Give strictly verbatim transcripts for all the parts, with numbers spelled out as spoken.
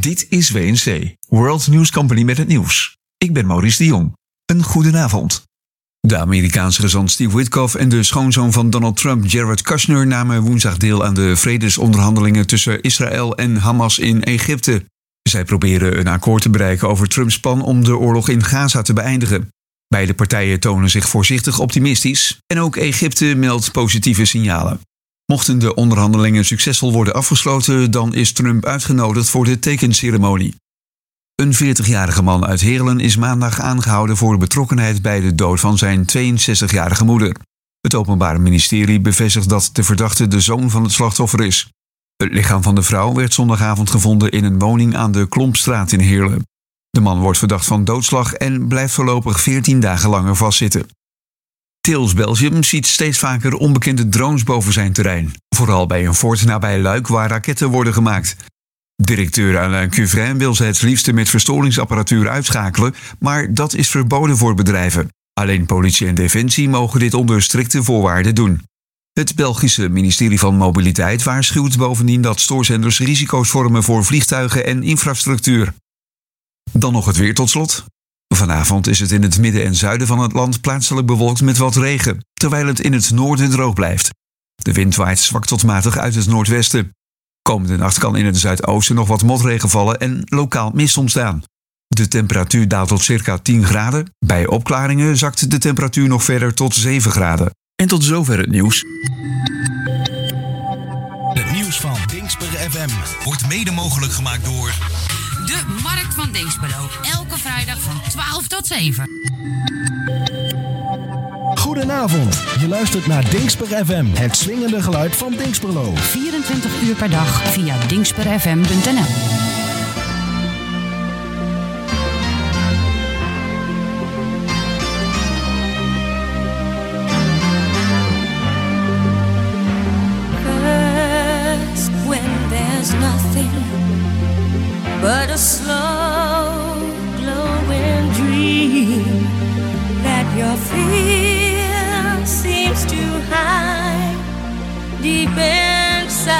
Dit is W N C, World News Company met het nieuws. Ik ben Maurice de Jong. Een goedenavond. De Amerikaanse gezant Steve Witkoff en de schoonzoon van Donald Trump, Jared Kushner, namen woensdag deel aan de vredesonderhandelingen tussen Israël en Hamas in Egypte. Zij proberen een akkoord te bereiken over Trumps plan om de oorlog in Gaza te beëindigen. Beide partijen tonen zich voorzichtig optimistisch en ook Egypte meldt positieve signalen. Mochten de onderhandelingen succesvol worden afgesloten, dan is Trump uitgenodigd voor de tekenceremonie. Een veertigjarige man uit Heerlen is maandag aangehouden voor betrokkenheid bij de dood van zijn tweeënzestigjarige moeder. Het Openbaar Ministerie bevestigt dat de verdachte de zoon van het slachtoffer is. Het lichaam van de vrouw werd zondagavond gevonden in een woning aan de Klompstraat in Heerlen. De man wordt verdacht van doodslag en blijft voorlopig veertien dagen langer vastzitten. Tails Belgium ziet steeds vaker onbekende drones boven zijn terrein. Vooral bij een fort nabij Luik waar raketten worden gemaakt. Directeur Alain Cuvrin wil ze het liefste met verstoringsapparatuur uitschakelen, maar dat is verboden voor bedrijven. Alleen politie en defensie mogen dit onder strikte voorwaarden doen. Het Belgische ministerie van Mobiliteit waarschuwt bovendien dat stoorzenders risico's vormen voor vliegtuigen en infrastructuur. Dan nog het weer tot slot. Vanavond is het in het midden en zuiden van het land plaatselijk bewolkt met wat regen, terwijl het in het noorden droog blijft. De wind waait zwak tot matig uit het noordwesten. Komende nacht kan in het zuidoosten nog wat motregen vallen en lokaal mist ontstaan. De temperatuur daalt tot circa tien graden. Bij opklaringen zakt de temperatuur nog verder tot zeven graden. En tot zover het nieuws. Het nieuws van Dingsper F M wordt mede mogelijk gemaakt door de Markt van Dinxperlo. Elke vrijdag van twaalf tot zeven. Goedenavond, je luistert naar Dingsper F M, het swingende geluid van Dinxperlo. vierentwintig uur per dag via dingsper f m punt n l. First, when there's nothing but a slow glowing dream that your fear seems to hide deep inside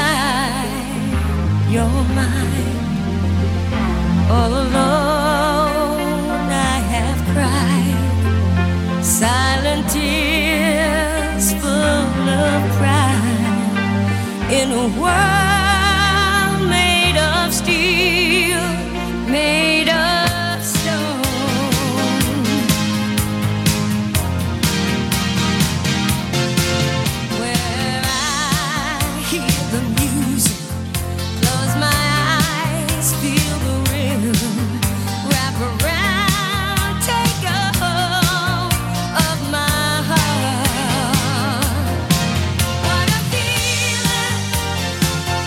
your mind. All alone I have cried silent tears full of pride in a world made of steel, made of stone. Where I hear the music, close my eyes, feel the rhythm, wrap around, take a hold of my heart. What a feeling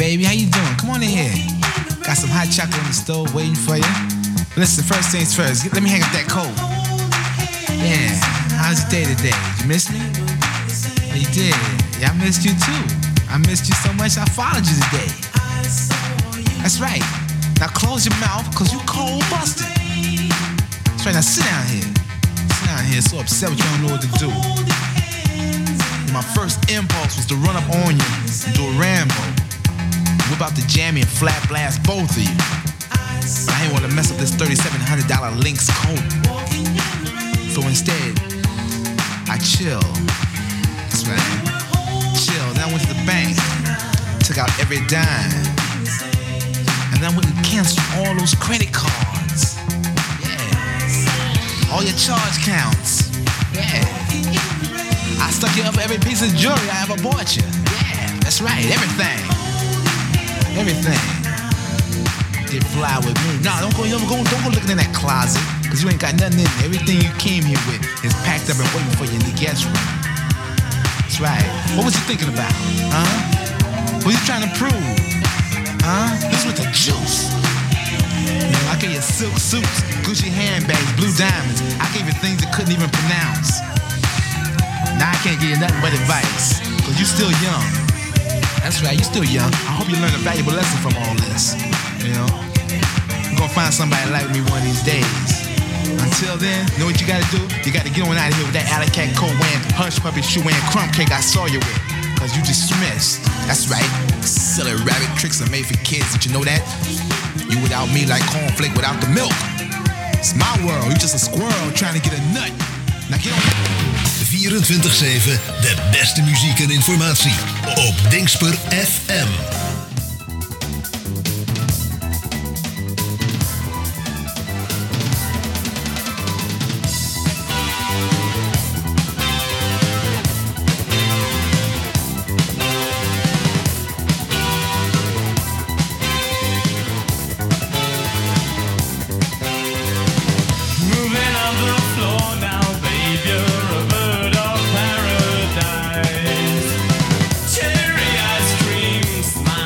baby. How you doing? Come on in here. Got some hot chocolate on the stove waiting for you. Listen, first things first. Let me hang up that coat. Yeah. How's your day today? Did you miss me? Oh, you did. Yeah, I missed you too. I missed you so much I followed you today. That's right. Now close your mouth, cause you cold busted. That's right, now sit down here. Sit down here, so upset with you, don't know what to do. My first impulse was to run up on you and do a Rambo. Whip out the jammy and flat blast both of you. I didn't want to mess up this thirty-seven hundred dollars Lynx coat. So instead, I chill. That's right. Chill. Then I went to the bank, took out every dime, and then I went and canceled all those credit cards. Yeah. All your charge counts. Yeah. I stuck you up for every piece of jewelry I ever bought you. Yeah, that's right. Everything. Everything. Did fly with me. Nah, don't go, don't go, don't go looking in that closet, cause you ain't got nothing in there. Everything you came here with is packed up and waiting for you in the guest room. That's right. What was you thinking about? Huh? What you trying to prove? Huh? This was the juice. You know, I gave you silk suits, Gucci handbags, blue diamonds. I gave you things that couldn't even pronounce. Now I can't give you nothing but advice, cause you still young. That's right, you still young. I hope you learn a valuable lesson from all this. You know? You're gonna find somebody like me one of these days. Until then, you know what you gotta do? You gotta get on out of here with that alley cat coat wearing, hush puppy shoe wearing, crumb cake I saw you with. Cause you dismissed. That's right. Silly rabbit tricks are made for kids. Did you know that? You without me like cornflake without the milk. It's my world. You just a squirrel trying to get a nut. Now get on. vierentwintig zeven, de beste muziek en informatie op Dingsper F M. Cherry ice cream, smile.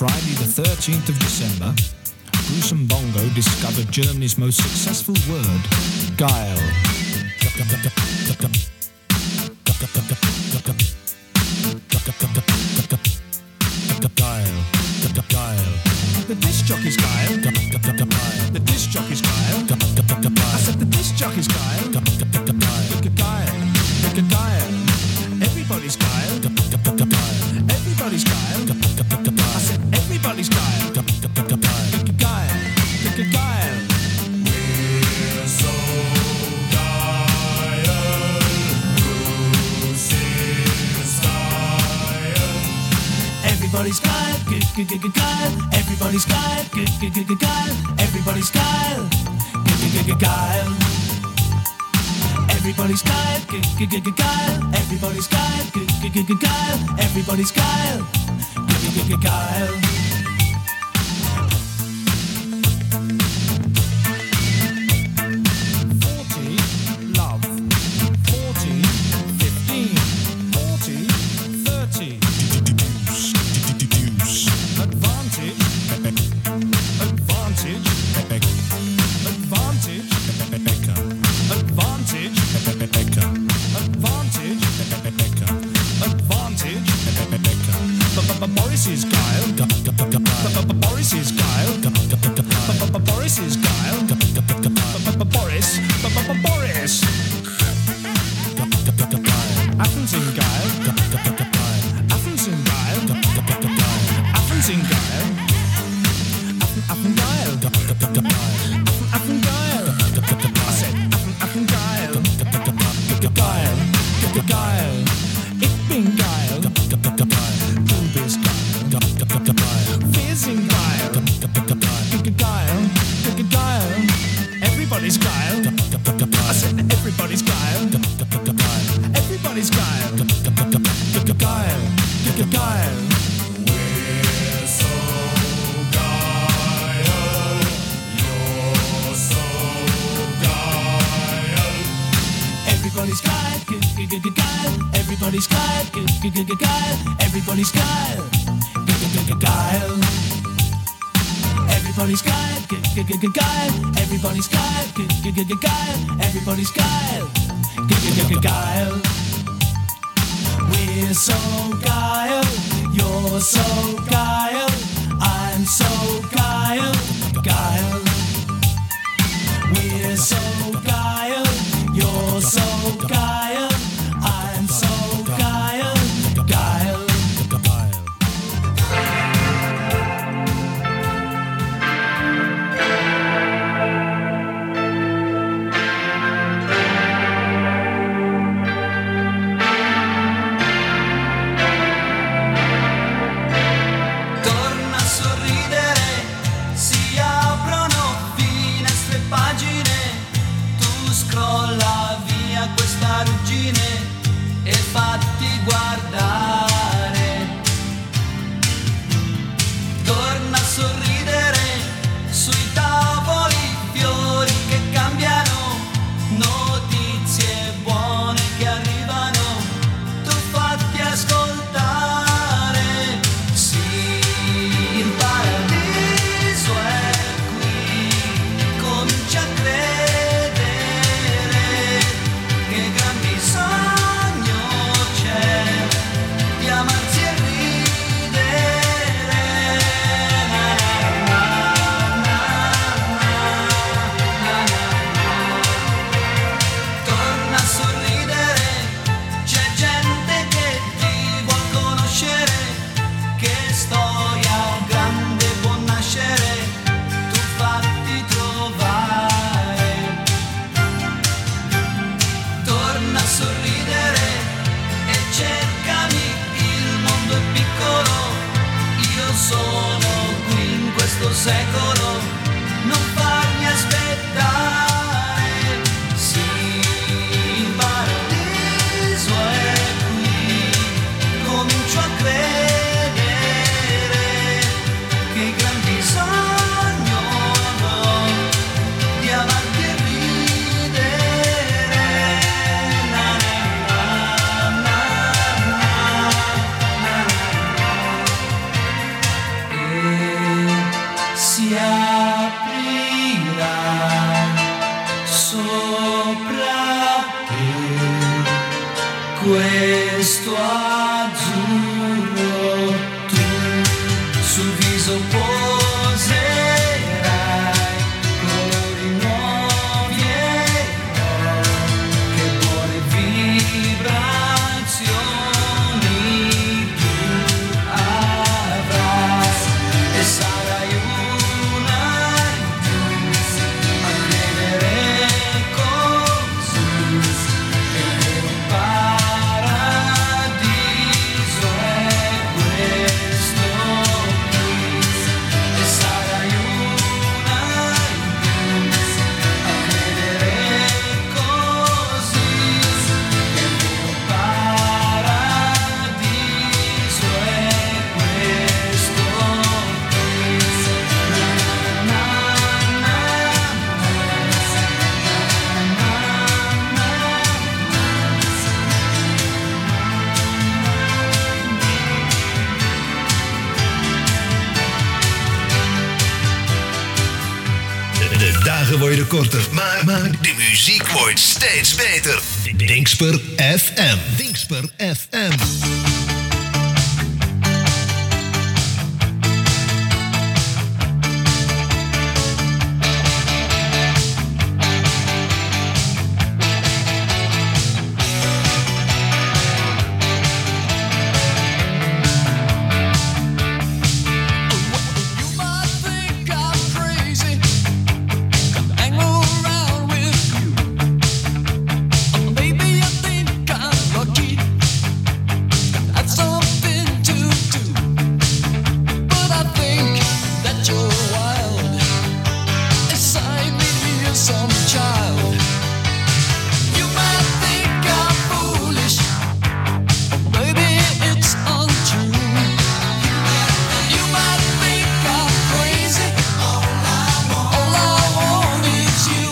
Friday the thirteenth of December, Bruce and Bongo discovered Germany's most successful word, geil. The disc jockey's geil. The disc jockey's geil. I said the disc jockey's geil. Geil. Geil. Everybody's geil. Everybody's geil. I said everybody's geil. Geil. Geil. We're so geil. Bruce is geil. Everybody's geil. Geil. Everybody's geil. Geil. Everybody's geil. Geil. Everybody's geil. Geil. Everybody's geil. Geil. Everybody's geil. Geil. Forty, love. Forty, fifteen. Forty, thirty. Deuce, deuce. Advantage. Advantage. Advantage. Advantage. Advantage. Advantage. Boris is geil. Boris is geil. Boris is geil. Boris. Boris. Athens in geil. Athens in geil. Athens in geil. Affen geil. Affen geil. I said Affen geil. Geil. Geil. Ich bin geil. Du bist geil. Wir sind geil. Geil. Geil. Everybody's geil. I said everybody's geil. Everybody's geil. Geil. Geil. We're so geil. You're so geil. Everybody's geil. Geil. Everybody's geil. Geil. Everybody's geil. Geil. Everybody's geil. Geil. Everybody's geil. Geil. Everybody's geil. Geil. We're so geil. You're so geil. I'm so geil. Geil. We're so geil. You're so geil. I'm so geil. Geil. Torna a sorridere, si aprono finestre e pagine, tu scrolla via questa ruggine e fatti guardare. Torna a sorridere, sui tavoli fiori che cambiano, notizie buone che arrivano, tu fatti ascoltare. Sì, il paradiso è qui, comincia a credere che gran bisogno c'è di amarsi e ridere. questo azzurro, tu sul viso poserai colori nuovi e che buone vibrazioni tu avrai e sarai una di a credere così che il vero paradiso è questo qui e sarai una di a credere così che il vero paradiso è questo qui. Na, na, na, De dagen worden korter, maar, maar de muziek wordt steeds beter. Dingsper F M. Dingsper F M. You might think I'm crazy, hang around with you. Or maybe you think I'm lucky, that's something to do. But I think that you're wild, inside me you're some child. You might think I'm foolish, maybe it's untrue. You might think I'm crazy, all I want is you.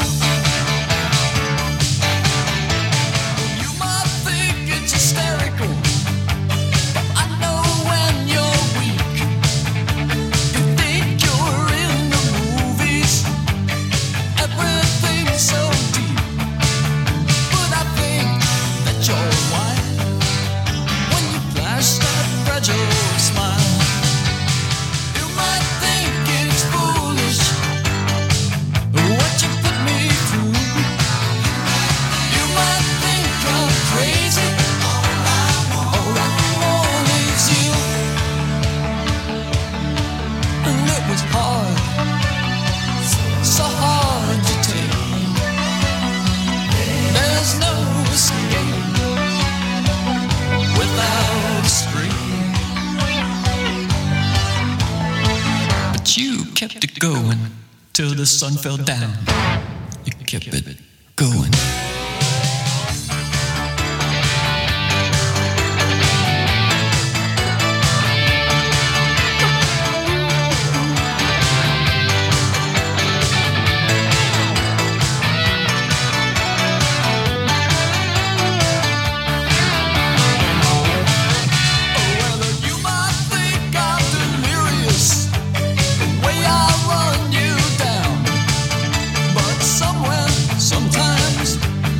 You might think it's hysterical, but I know when you're weak. You think you're in the movies, everything's so deep. But I think that you're wild when you flash that fragile smile. You might think it's foolish what you put me through. You might think I'm crazy, all I want is you. And it was hard, so hard to take. There's no escape without a scream. But you kept it going till the sun fell down. You kept it going. Well, you might think I'm delirious, the way I run you down. But somewhere, sometimes,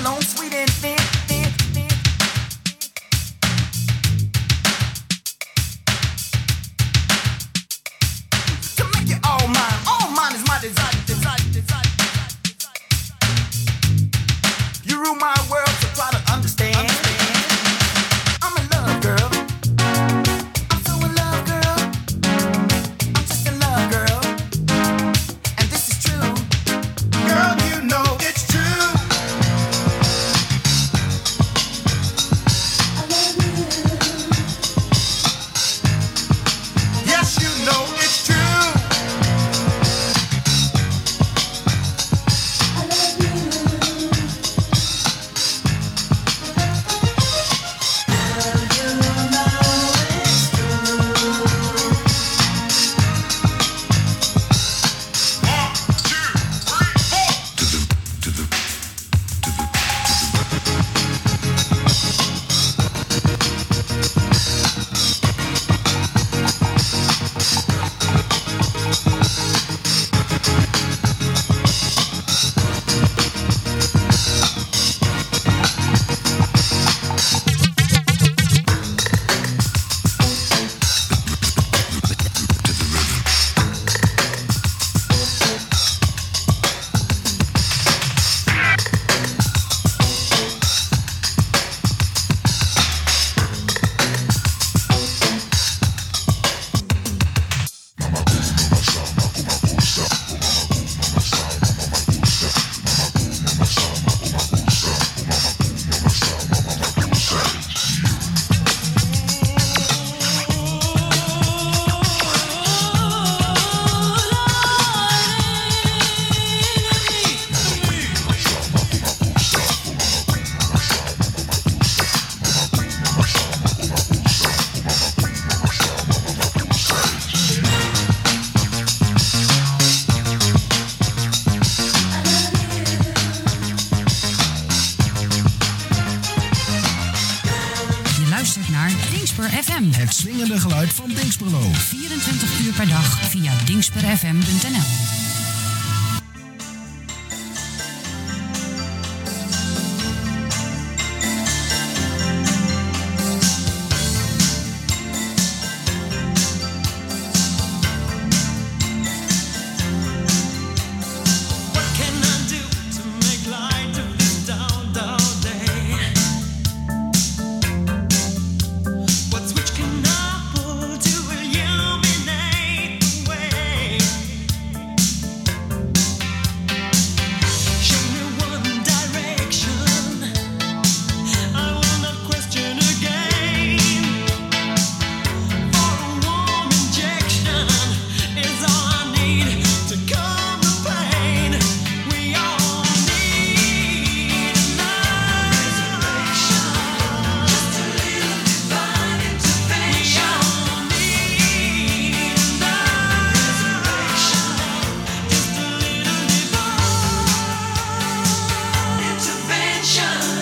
alone, sweet and thin, thin, thin. To make it all mine, all mine is my desire, desire, desire. You rule my world, so try to understand. understand. I'm in love, girl. I'm so in love, girl. I'm just in love, girl. And this is true. Girl, you know it's true. I love you. Yes, you know it's true. I love you. Je luistert naar Dingsper F M. Het swingende geluid van Dingsperlo. vierentwintig uur per dag via dingsper f m punt n l. What can I do to make light of this dull, dull day? What switch can I pull to illuminate the way? Show me one direction. I will not question again. For a warm injection is all I need to calm the pain. We all need love. Resurrection, just a little divine intervention. We all need love. Resurrection, just a little divine intervention.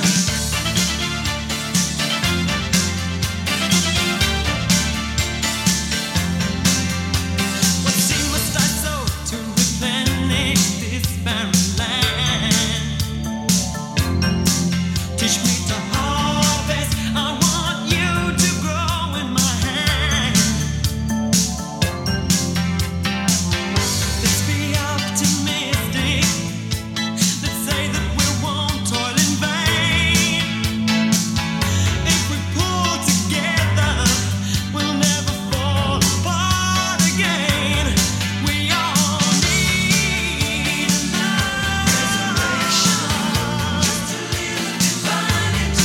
What seed must I sow to replenish this barren land? Teach me to harvest. I want you to grow in my hand. Let's be optimistic. Let's say that we won't toil in vain. If we pull together, we'll never fall apart again. We all need love. Resurrection, just a little divine intervention.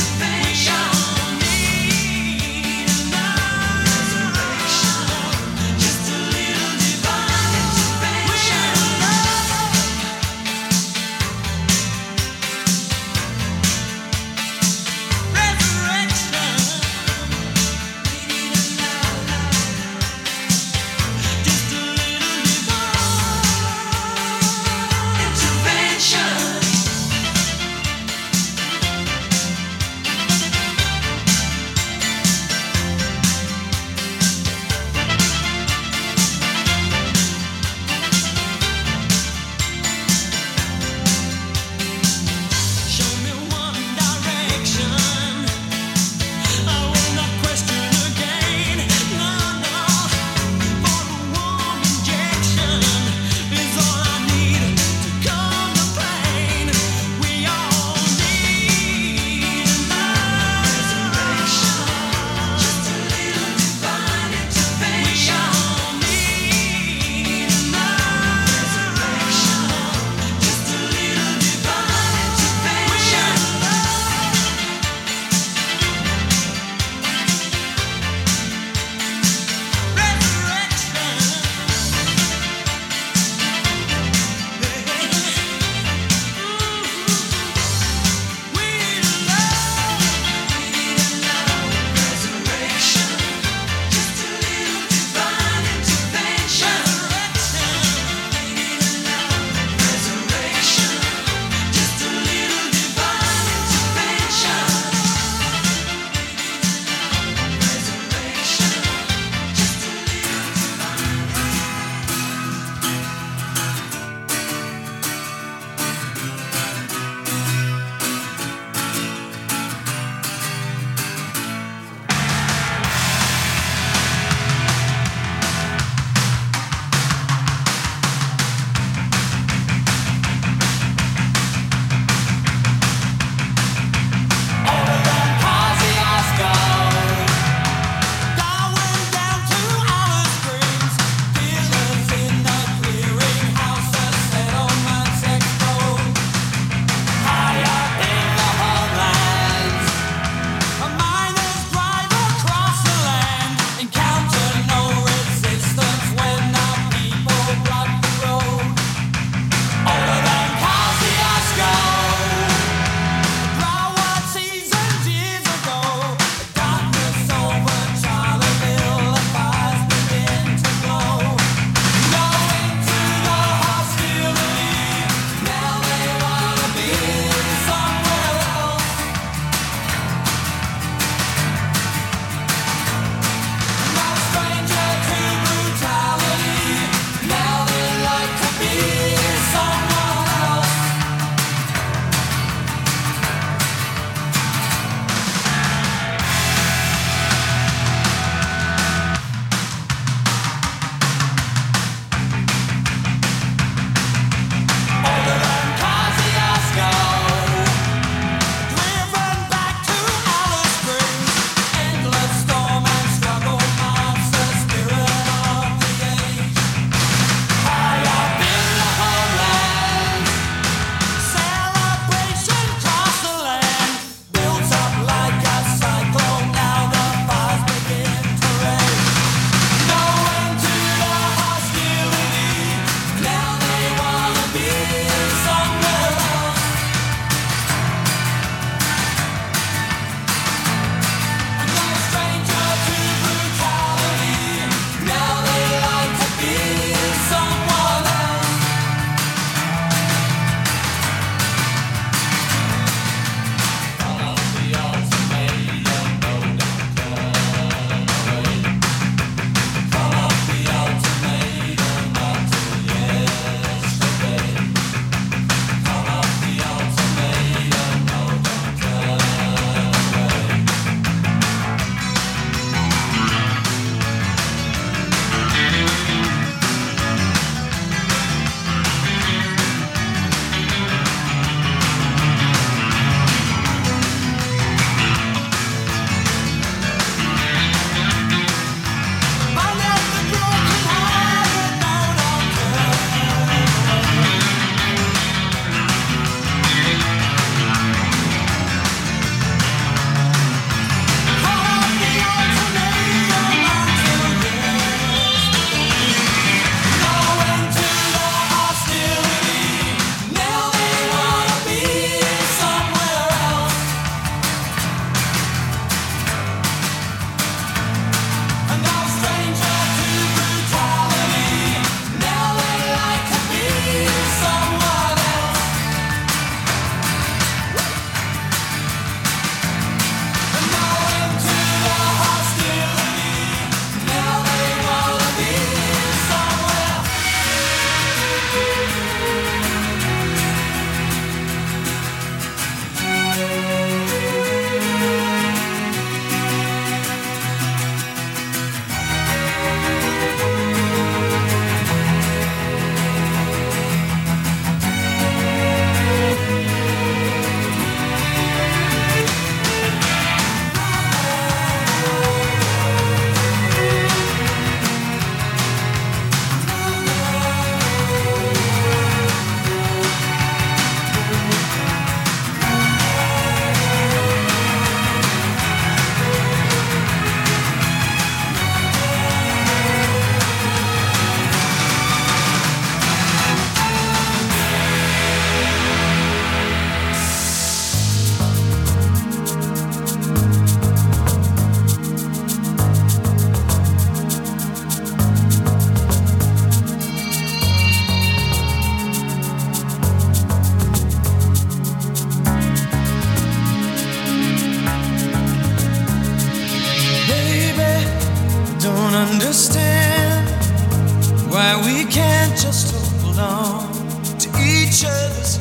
understand why we can't just hold on to each other's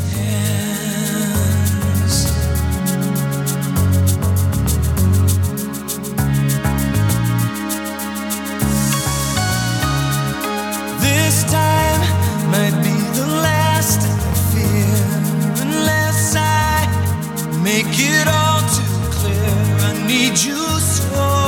hands. This time might be the last I fear, unless I make it all too clear. I need you so.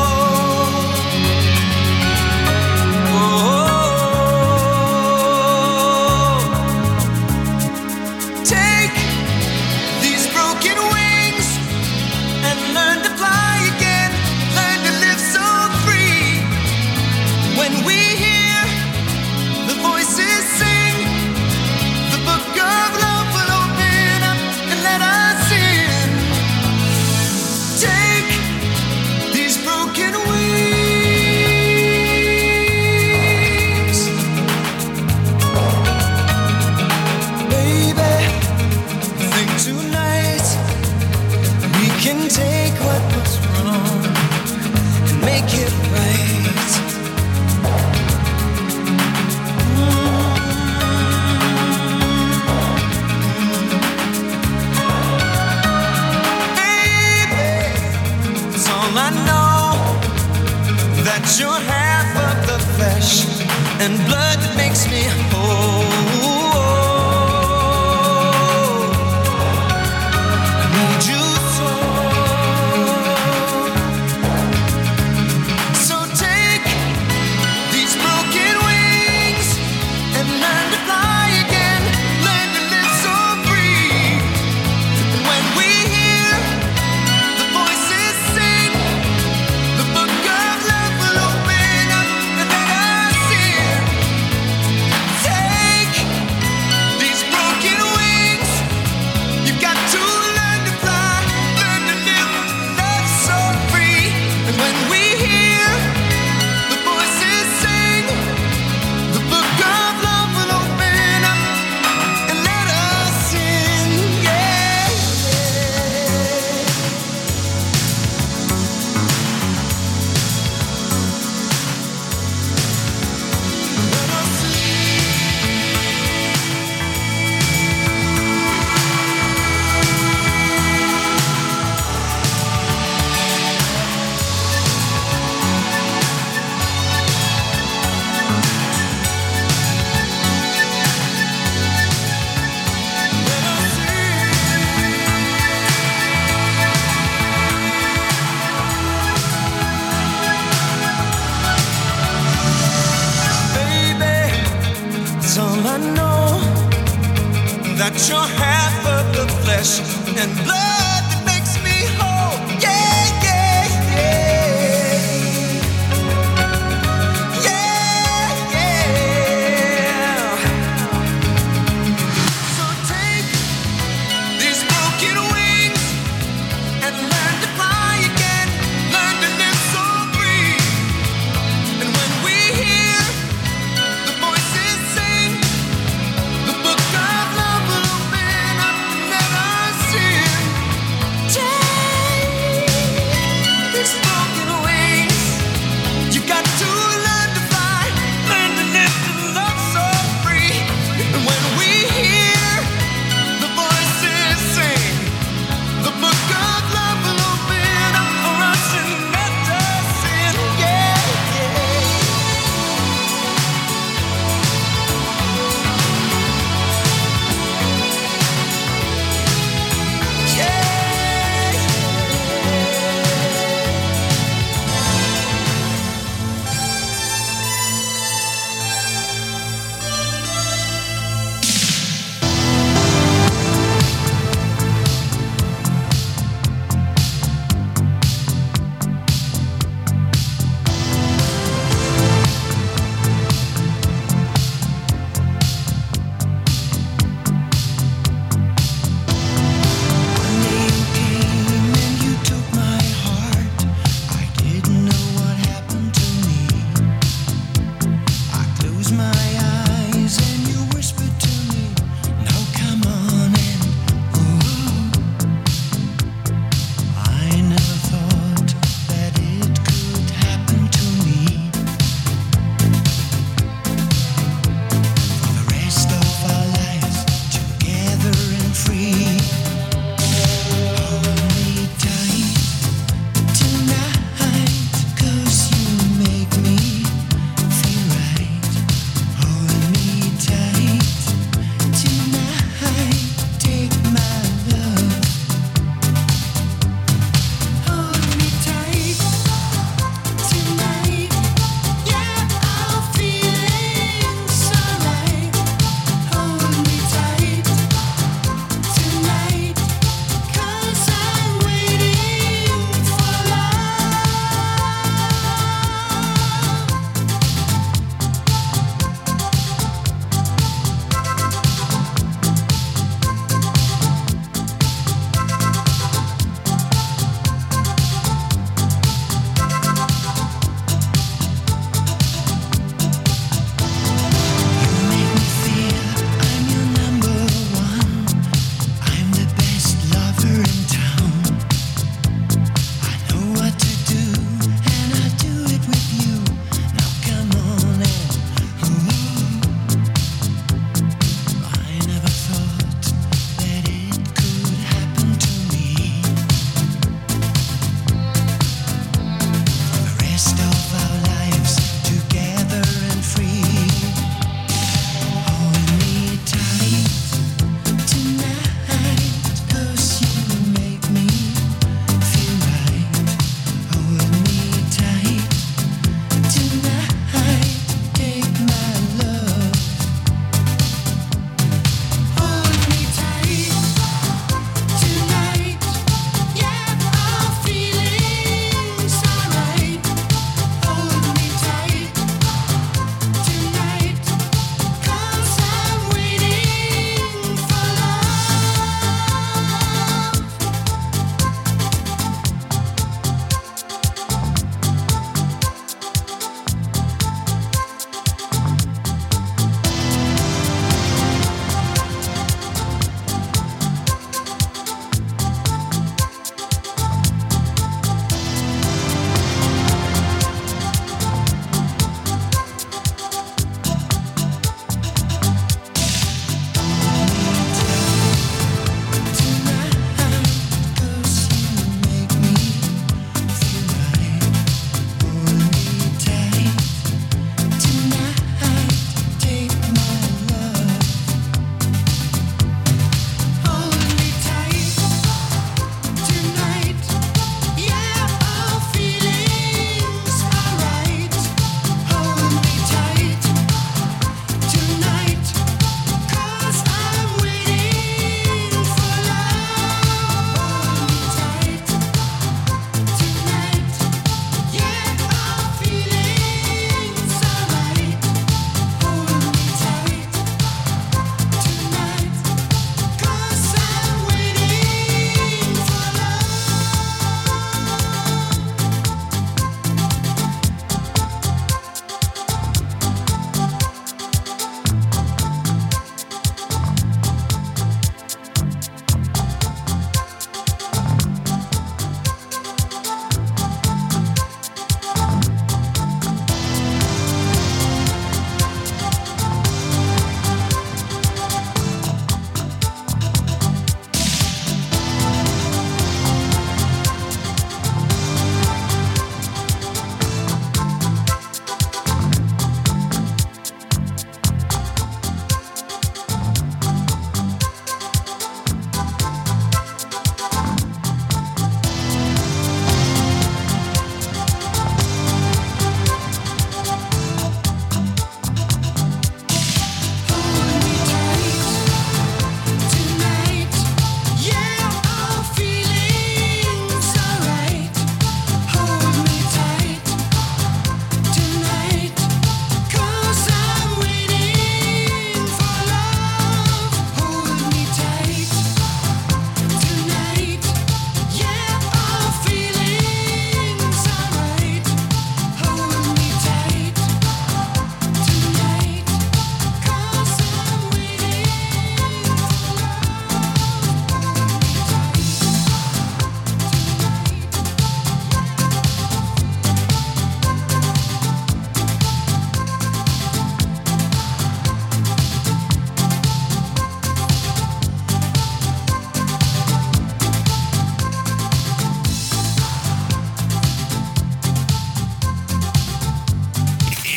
You're half of the flesh and blood that makes me whole. I need you so. So take these broken wings and learn to fly again. Learn to live so free. And when we hear the voices sing the book of love will open up and let us in. Take these broken wings. You've got to learn to fly, learn to live, love so free. And when we hear the voices sing, the book of love will open up and let us in. Yeah, that's all I know, that you're half of the flesh and blood that makes me whole. Yeah, yeah, yeah. Yeah, yeah. So take these broken wings and learn to fly again. Learn to live so free. And when we hear the voices sing, the book of love will open up and let us in.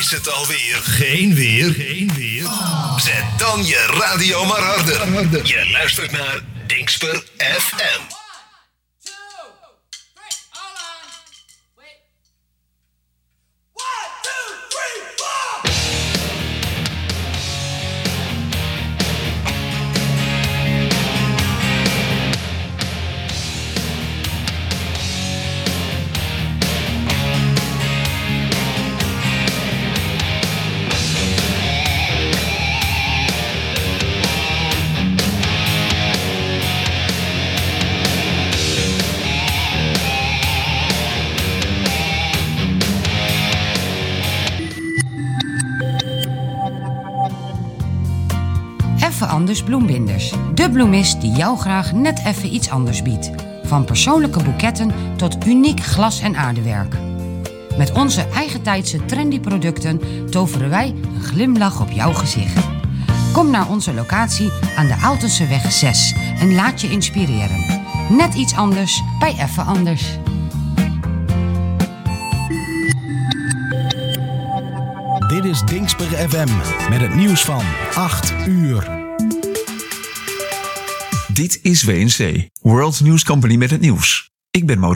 Is het alweer geen weer? Geen weer? Zet dan je radio maar harder. Je luistert naar Dingsper F M. Even Anders bloembinders. De bloemist die jou graag net even iets anders biedt. Van persoonlijke boeketten tot uniek glas- en aardewerk. Met onze eigentijdse trendy producten toveren wij een glimlach op jouw gezicht. Kom naar onze locatie aan de Aaltenseweg zes en laat je inspireren. Net iets anders bij Even Anders. Dit is Dingsper F M met het nieuws van acht uur. Dit is W N C, World News Company met het nieuws. Ik ben Maurice.